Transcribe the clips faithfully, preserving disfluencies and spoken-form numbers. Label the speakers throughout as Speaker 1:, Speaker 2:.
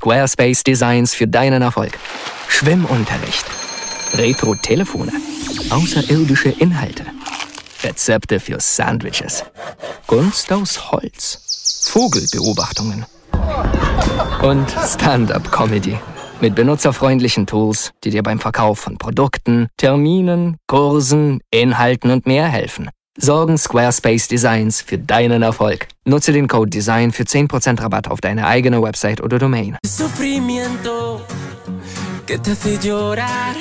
Speaker 1: Squarespace Designs für deinen Erfolg. Schwimmunterricht. Retro-Telefone. Außerirdische Inhalte. Rezepte für Sandwiches. Kunst aus Holz. Vogelbeobachtungen. Und Stand-up-Comedy. Mit benutzerfreundlichen Tools, die dir beim Verkauf von Produkten, Terminen, Kursen, Inhalten und mehr helfen. Sorgen Squarespace Designs für deinen Erfolg. Nutze den Code DESIGN für zehn Prozent Rabatt auf deine eigene Website oder Domain.
Speaker 2: Sufrimiento que te hace llorar.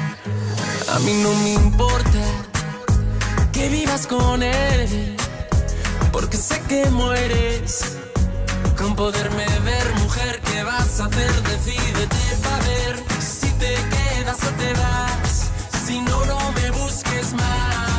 Speaker 2: A mí no me importa que vivas con él, porque sé que mueres con poderme ver. Mujer, ¿qué vas a hacer? Decídete pa' ver si te quedas o te vas. Si no, no me busques más.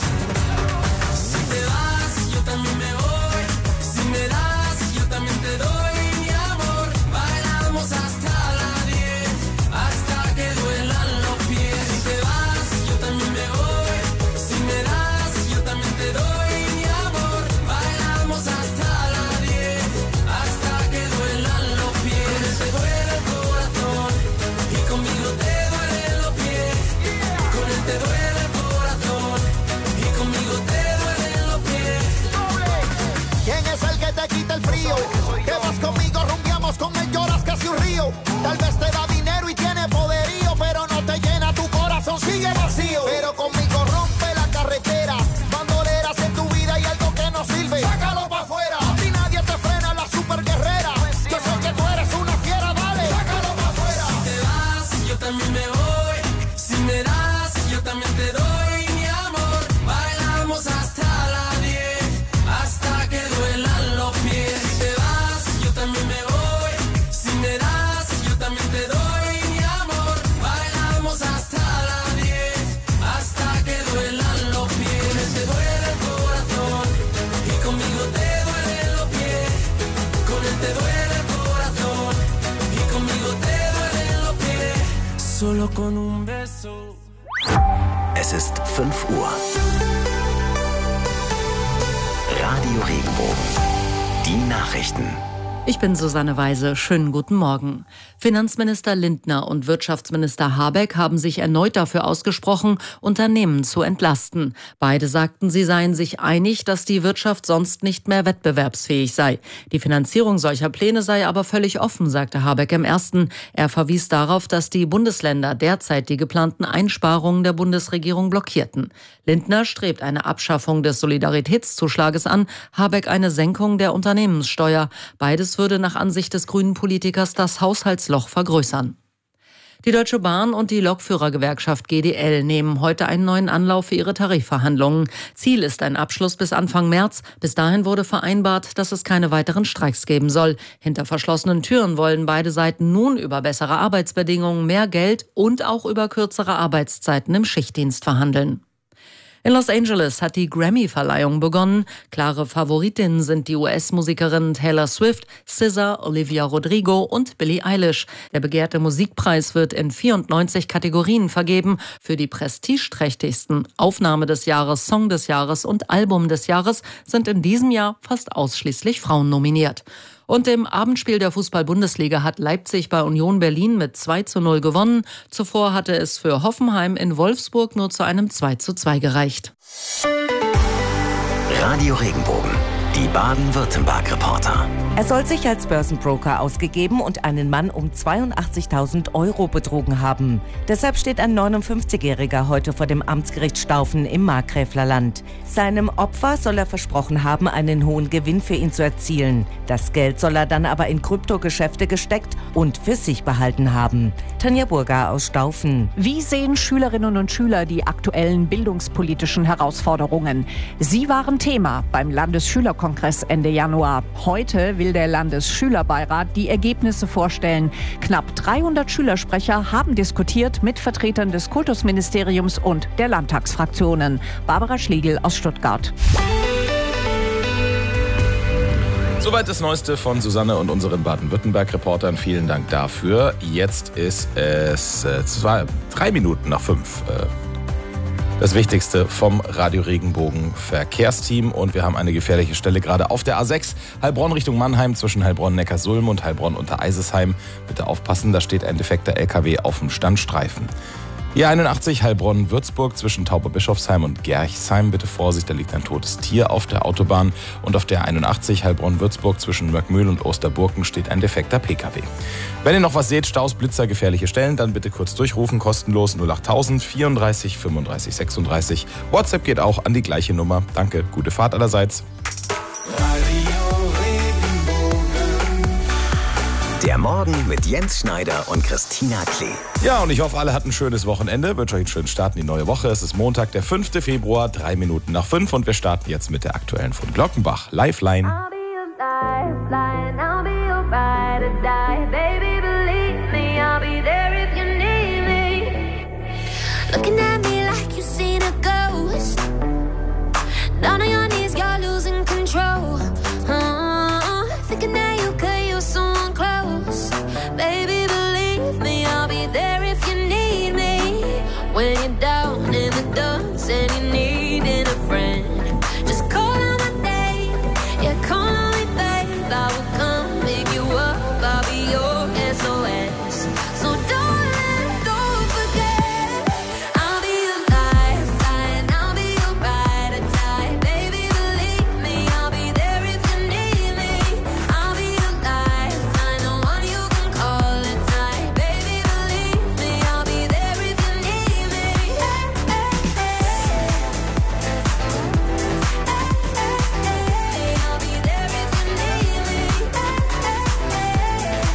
Speaker 2: Si te vas, yo también me voy. Si me das, yo también te doy mi amor. Bailamos hasta las diez, hasta que duelan los pies. Si te vas, yo también me voy. Si me das, yo también te doy mi amor. Bailamos hasta las diez, hasta que duelan los pies. Te duele el corazón y conmigo te duelen los pies. Con él te duele el corazón y conmigo te duelen los pies.
Speaker 3: ¿Quién es el que te quita el frío? Que vas conmigo, rumbiamos con él, lloras casi un río. Tal vez te da dinero y tiene poderío, pero no te llena tu corazón, sigue vacío. Pero conmigo rompe la carretera, bandoleras en tu vida y algo que no sirve. Sácalo pa' afuera, a ti nadie te frena, la super guerrera. Yo sé que tú eres una fiera, dale, sácalo pa' afuera.
Speaker 2: Si te vas, yo también me voy. Si me das, yo también te doy mi amor. Bailamos hasta las diez, hasta que duelan los pies. Si te vas, yo también me voy. Si me das, yo también te doy mi amor. Bailamos hasta las diez, hasta que duelan los pies. Con él te duele el corazón y conmigo te duelen los pies. Con él te duele el corazón y conmigo te duelen los pies. Solo con un beso.
Speaker 4: Es ist fünf Uhr. Radio Regenbogen. Die Nachrichten.
Speaker 5: Ich bin Susanne Weise. Schönen guten Morgen. Finanzminister Lindner und Wirtschaftsminister Habeck haben sich erneut dafür ausgesprochen, Unternehmen zu entlasten. Beide sagten, sie seien sich einig, dass die Wirtschaft sonst nicht mehr wettbewerbsfähig sei. Die Finanzierung solcher Pläne sei aber völlig offen, sagte Habeck im Ersten. Er verwies darauf, dass die Bundesländer derzeit die geplanten Einsparungen der Bundesregierung blockierten. Lindner strebt eine Abschaffung des Solidaritätszuschlages an, Habeck eine Senkung der Unternehmenssteuer. Beides würde nach Ansicht des grünen Politikers das Haushaltsloch vergrößern. Die Deutsche Bahn und die Lokführergewerkschaft G D L nehmen heute einen neuen Anlauf für ihre Tarifverhandlungen. Ziel ist ein Abschluss bis Anfang März. Bis dahin wurde vereinbart, dass es keine weiteren Streiks geben soll. Hinter verschlossenen Türen wollen beide Seiten nun über bessere Arbeitsbedingungen, mehr Geld und auch über kürzere Arbeitszeiten im Schichtdienst verhandeln. In Los Angeles hat die Grammy-Verleihung begonnen. Klare Favoritinnen sind die U S-Musikerinnen Taylor Swift, S Z A, Olivia Rodrigo und Billie Eilish. Der begehrte Musikpreis wird in vierundneunzig Kategorien vergeben. Für die prestigeträchtigsten Aufnahme des Jahres, Song des Jahres und Album des Jahres sind in diesem Jahr fast ausschließlich Frauen nominiert. Und im Abendspiel der Fußball-Bundesliga hat Leipzig bei Union Berlin mit zwei zu null gewonnen. Zuvor hatte es für Hoffenheim in Wolfsburg nur zu einem zwei zu zwei gereicht.
Speaker 4: Radio Regenbogen. Die Baden-Württemberg-Reporter.
Speaker 6: Er soll sich als Börsenbroker ausgegeben und einen Mann um zweiundachtzigtausend Euro betrogen haben. Deshalb steht ein neunundfünfzigjähriger heute vor dem Amtsgericht Staufen im Markgräflerland. Seinem Opfer soll er versprochen haben, einen hohen Gewinn für ihn zu erzielen. Das Geld soll er dann aber in Kryptogeschäfte gesteckt und für sich behalten haben. Tanja Burger aus Staufen.
Speaker 7: Wie sehen Schülerinnen und Schüler die aktuellen bildungspolitischen Herausforderungen? Sie waren Thema beim Landesschülerkongress Ende Januar. Heute will der Landesschülerbeirat die Ergebnisse vorstellen. Knapp dreihundert Schülersprecher haben diskutiert mit Vertretern des Kultusministeriums und der Landtagsfraktionen. Barbara Schlegel aus Stuttgart.
Speaker 8: Soweit das Neueste von Susanne und unseren Baden-Württemberg-Reportern. Vielen Dank dafür. Jetzt ist es äh, zwei, drei Minuten nach fünf. Äh, Das Wichtigste vom Radio Regenbogen Verkehrsteam. Und wir haben eine gefährliche Stelle gerade auf der A sechs. Heilbronn Richtung Mannheim zwischen Heilbronn-Neckarsulm und Heilbronn-Untereisesheim. Bitte aufpassen, da steht ein defekter L K W auf dem Standstreifen. E einundachtzig Heilbronn-Würzburg zwischen Tauberbischofsheim und Gerchsheim. Bitte Vorsicht, da liegt ein totes Tier auf der Autobahn. Und auf der einundachtzig Heilbronn-Würzburg zwischen Möckmühl und Osterburken steht ein defekter P K W. Wenn ihr noch was seht, Staus, Blitzer, gefährliche Stellen, dann bitte kurz durchrufen, kostenlos null achttausend vierunddreißig fünfunddreißig sechsunddreißig. WhatsApp geht auch an die gleiche Nummer. Danke, gute Fahrt allerseits.
Speaker 4: Der Morgen mit Jens Schneider und Christina Klee.
Speaker 8: Ja, und ich hoffe, alle hatten ein schönes Wochenende. Ich wünsche euch einen schönen Start in die neue Woche. Es ist Montag, der fünfte Februar, drei Minuten nach fünf. Und wir starten jetzt mit der aktuellen von Glockenbach. Lifeline.
Speaker 9: I'll be your lifeline, I'll be your ride or die. Baby, believe me, I'll be there if you need me. Looking at me like you've seen a ghost. Down on your knees, you're losing control. Uh, thinking that you could use someone close. Baby, believe me, I'll be there if you need me. When you're down in the dumps and you're needing a friend, just call out my name. Yeah, call on me, babe. I will come pick you up. I'll be your S O S. So darling, don't forget, I'll be your lifeline, I'll be your ride or die. Baby, believe me, I'll be there if you need me. I'll be your lifeline, the one you can call at night. Baby, believe me, I'll be there if you need me. Hey, hey, hey. Hey, I'll be there if you need me. Hey, hey, hey.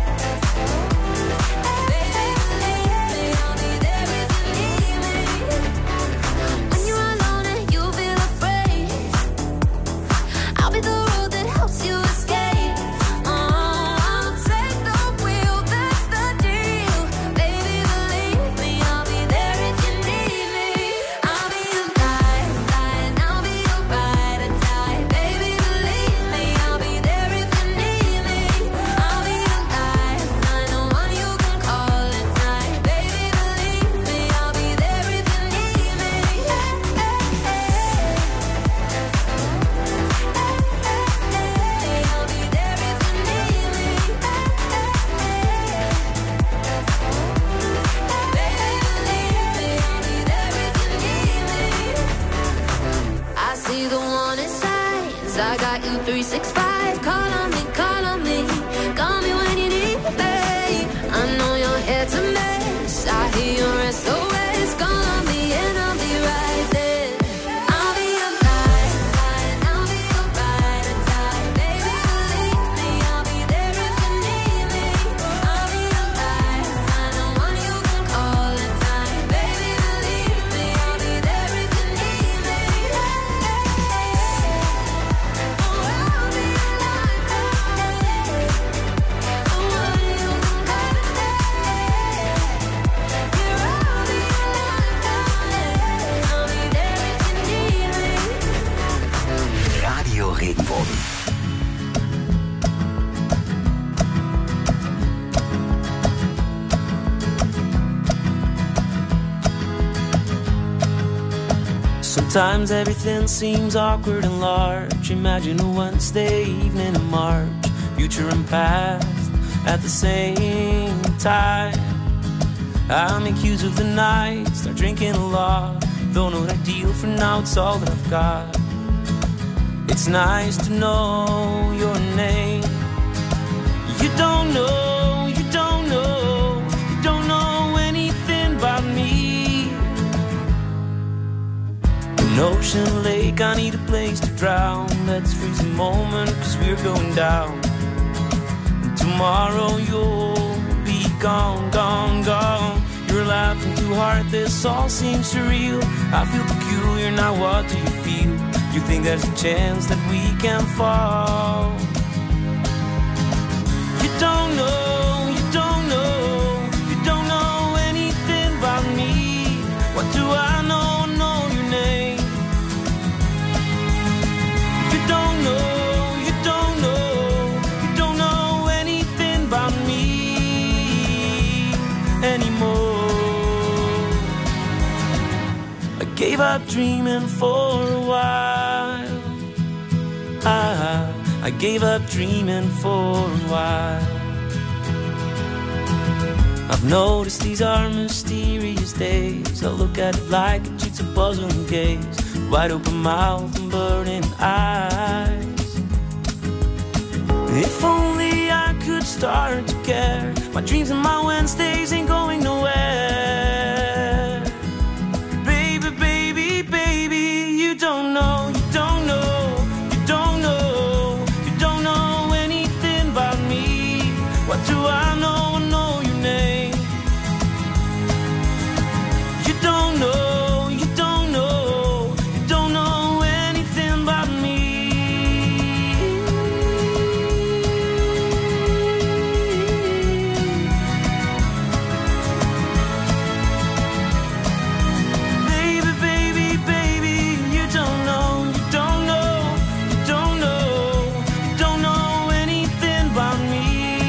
Speaker 9: Baby, believe me, I'll be there if you need me. When you're alone and you feel afraid, I'll be the road that helps you escape. Oh, I'll take the wheel, that's the deal. Baby, believe me, I'll be there if you need me. I'll be your lifeline, I'll be your ride or die. Baby, believe me, I'll be there if you need me. I'll be your lifeline, the one you can call at night. Baby, believe me, I'll be there if you need me. Hey, hey, hey. Hey, I'll be there if you need me. I see the warning signs. I got you three six five. Call on me, call on me. Call me when you need me. I know your head's a mess. I hear your S O S. Call on me and I'll be right there. I'll be your lifeline, I'll be your ride or die. Baby, believe me, I'll be there if you need me. I'll be your lifeline, the one you can call at night. Baby, believe me, I'll be there if you need me. Oh, I'll be your lifeline, the one you can call at night. Yeah, I'll be your lifeline, I'll be there if you need me.
Speaker 4: Radio Regenbogen.
Speaker 2: Sometimes everything seems awkward and large. Imagine a Wednesday evening in March, future and past at the same time. I make use of the night, start drinking a lot. Don't know what ideal for now, it's all that I've got. It's nice to know your name. You don't know, you don't know, you don't know anything about me. An ocean lake, I need a place to drown. Let's freeze a moment, cause we're going down. And tomorrow you'll be gone, gone, gone. You're laughing too hard, this all seems surreal. I feel peculiar, now what do you feel? You think there's a chance that we can fall? You don't know, you don't know, you don't know anything about me. What do I know, know your name? You don't know, you don't know, you don't know anything about me anymore. gave up dreaming for a while. I, I gave up dreaming for a while. I've noticed these are mysterious days. I look at it like a jigsaw puzzle and gaze, wide open mouth and burning eyes. If only I could start to care. My dreams and my Wednesdays ain't going nowhere. Baby, baby, baby, you don't know, you don't know, you don't know, you don't know anything about me. What do I know? I know your name. You don't know, you don't know, you don't know anything about me. Baby, baby, baby, you don't know, you don't know, you don't know, you don't know anything about me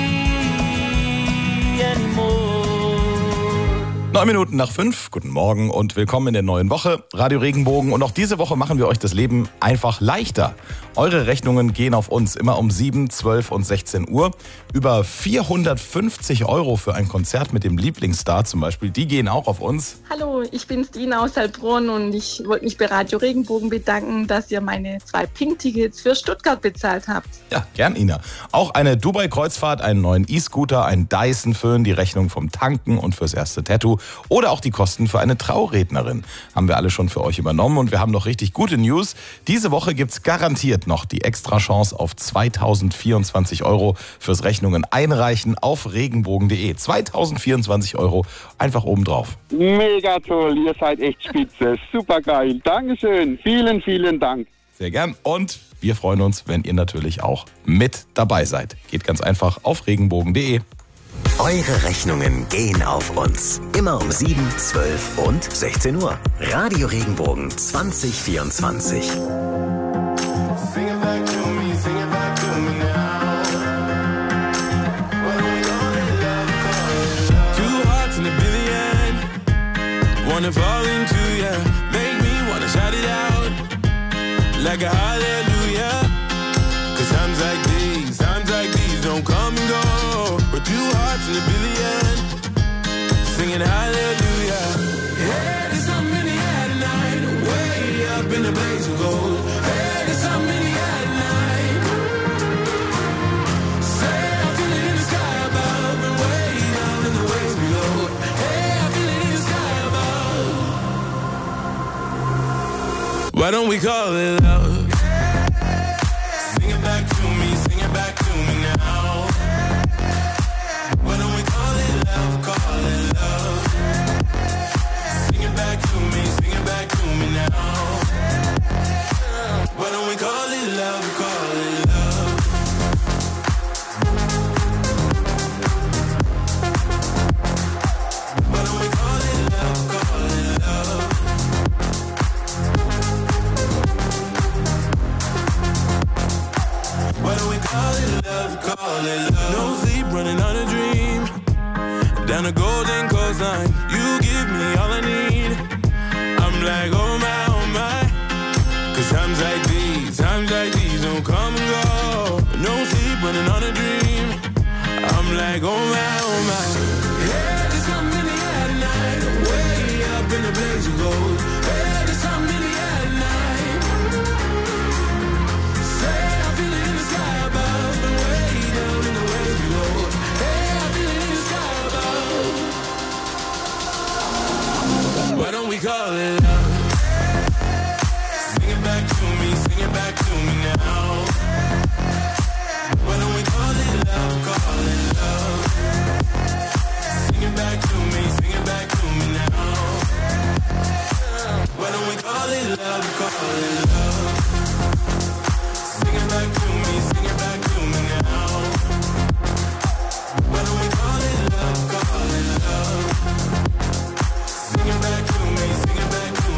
Speaker 2: anymore.
Speaker 8: Neun Minuten nach fünf, guten Morgen und willkommen in der neuen Woche. Radio Regenbogen, und auch diese Woche machen wir euch das Leben einfach leichter. Eure Rechnungen gehen auf uns immer um sieben, zwölf und sechzehn Uhr. Über vierhundertfünfzig Euro für ein Konzert mit dem Lieblingsstar zum Beispiel, die gehen auch auf uns.
Speaker 10: Hallo, ich bin's Dina aus Heilbronn und ich wollte mich bei Radio Regenbogen bedanken, dass ihr meine zwei Pink-Tickets für Stuttgart bezahlt habt.
Speaker 8: Ja, gern, Ina. Auch eine Dubai-Kreuzfahrt, einen neuen E-Scooter, einen Dyson-Föhn, die Rechnung vom Tanken und fürs erste Tattoo oder auch die Kosten für eine Traurednerin haben wir alle schon für euch übernommen, und wir haben noch richtig gute News. Diese Woche gibt's garantiert noch die Extrachance auf zweitausendvierundzwanzig Euro fürs Rechnungen einreichen auf regenbogen punkt de. zweitausendvierundzwanzig Euro einfach obendrauf.
Speaker 11: Mega toll, ihr seid echt spitze, super geil. Dankeschön, vielen, vielen Dank.
Speaker 8: Sehr gern, und wir freuen uns, wenn ihr natürlich auch mit dabei seid. Geht ganz einfach auf regenbogen punkt de.
Speaker 4: Eure Rechnungen gehen auf uns. Immer um sieben, zwölf und sechzehn Uhr. Radio Regenbogen zwanzig vierundzwanzig.
Speaker 2: Wanna fall into ya, make me wanna shout it out like a hallelujah. Cause times like these, times like these don't come and go. We're two hearts in a billion, singing hallelujah. Hey, there's something in the air tonight, way up in the blaze of gold. Hey, there's something in the air tonight. Say I feel it in the sky above and way down in the waves below. Hey, I feel it in the sky above. Why don't we call it love? Sing it back to me, sing it back to me now. Why don't we call it love, call it love? Sing it back to me, sing it back to me now. Why don't we call it love, call it love? Why don't we call it love, call it love? Why don't we call it love, call it love? No sleep, running on a dream. Down a golden coastline, you give me all I need. I'm like, oh my, oh my. Cause times like these, times like these don't come and go. No sleep, running on a dream. I'm like, oh my, oh my. Yeah, there's something in the air tonight, way up in the blaze of gold. Yeah, there's something in the air tonight. Say I feel it in the sky above and way down in the waves below. Hey, I feel it in the sky above. Why don't we call it love? Sing it back to me, sing it back to me now. Why don't we call it love, call it love? Sing it back to me, sing it back to me now. Why don't we call it love, call it love? Sing it back to me, sing it back to me now. Why don't we call it love, call it love? Sing it back to me, sing it back to me.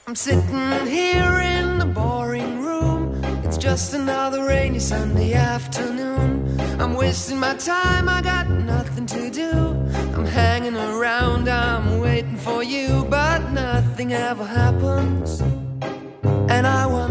Speaker 12: I'm sitting here in the boring room. It's just another rainy Sunday afternoon. I'm wasting my time, I got nothing to do. I'm hanging around, I'm waiting for you, but nothing ever happens. And I wonder